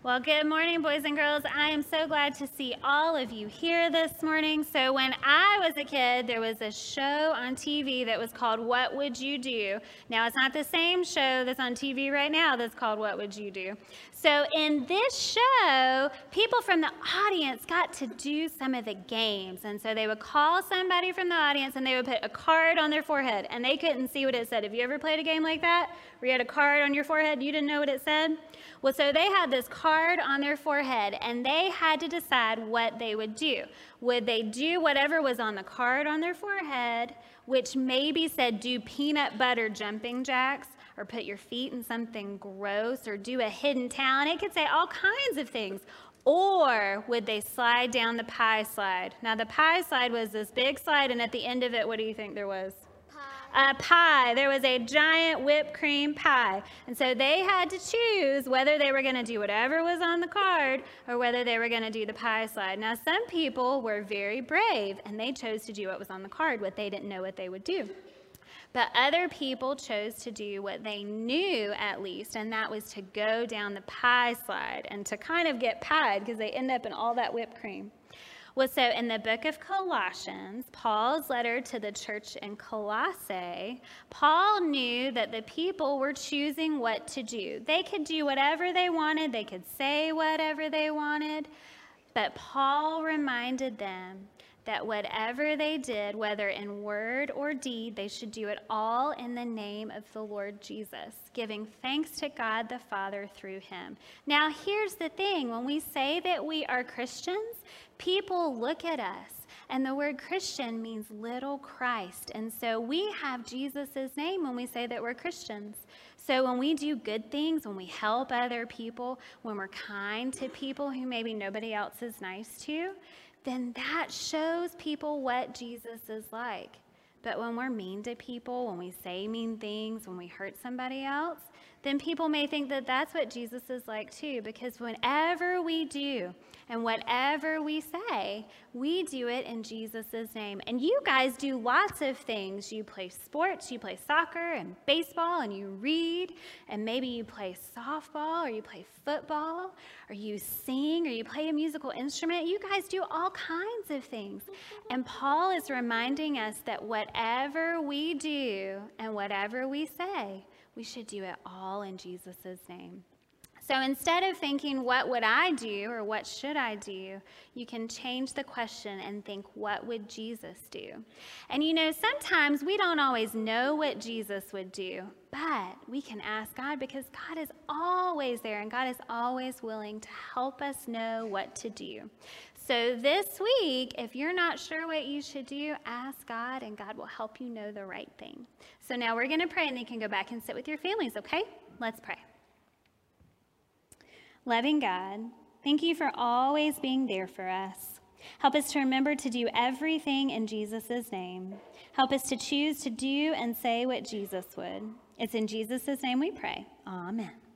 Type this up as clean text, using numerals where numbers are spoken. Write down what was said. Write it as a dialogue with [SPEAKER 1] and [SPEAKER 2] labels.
[SPEAKER 1] Well, good morning, boys and girls. I am so glad to see all of you here this morning. So when I was a kid, there was a show on TV that was called What Would You Do? Now, it's not the same show that's on TV right now that's called What Would You Do? So in this show, people from the audience got to do some of the games. And so they would call somebody from the audience and they would put a card on their forehead and they couldn't see what it said. Have you ever played a game like that where you had a card on your forehead and you didn't know what it said? Well, so they had this card on their forehead, and they had to decide what they would do. Would they do whatever was on the card on their forehead, which maybe said do peanut butter jumping jacks, or put your feet in something gross, or do a hidden talent? It could say all kinds of things. Or would they slide down the pie slide? Now, the pie slide was this big slide, and at the end of it, what do you think there was? A pie. There was a giant whipped cream pie. And so they had to choose whether they were going to do whatever was on the card or whether they were going to do the pie slide. Now, some people were very brave and they chose to do what was on the card, what they didn't know what they would do. But other people chose to do what they knew at least, and that was to go down the pie slide and to kind of get pied because they end up in all that whipped cream. Well, so in the book of Colossians, Paul's letter to the church in Colossae, Paul knew that the people were choosing what to do. They could do whatever they wanted. They could say whatever they wanted. But Paul reminded them that whatever they did, whether in word or deed, they should do it all in the name of the Lord Jesus, giving thanks to God the Father through him. Now, here's the thing. When we say that we are Christians, people look at us, and the word Christian means little Christ. And so we have Jesus' name when we say that we're Christians. So when we do good things, when we help other people, when we're kind to people who maybe nobody else is nice to, then that shows people what Jesus is like. But when we're mean to people, when we say mean things, when we hurt somebody else, then people may think that that's what Jesus is like too, because whenever we do and whatever we say, we do it in Jesus' name. And you guys do lots of things. You play sports, you play soccer and baseball, and you read, and maybe you play softball or you play football, or you sing, or you play a musical instrument. You guys do all kinds of things. And Paul is reminding us that whatever we do and whatever we say, we should do it all in Jesus' name. So instead of thinking, what would I do or what should I do, you can change the question and think, what would Jesus do? And you know, sometimes we don't always know what Jesus would do, but we can ask God because God is always there and God is always willing to help us know what to do. So this week, if you're not sure what you should do, ask God and God will help you know the right thing. So now we're going to pray and you can go back and sit with your families, okay? Let's pray. Loving God, thank you for always being there for us. Help us to remember to do everything in Jesus' name. Help us to choose to do and say what Jesus would. It's in Jesus' name we pray. Amen.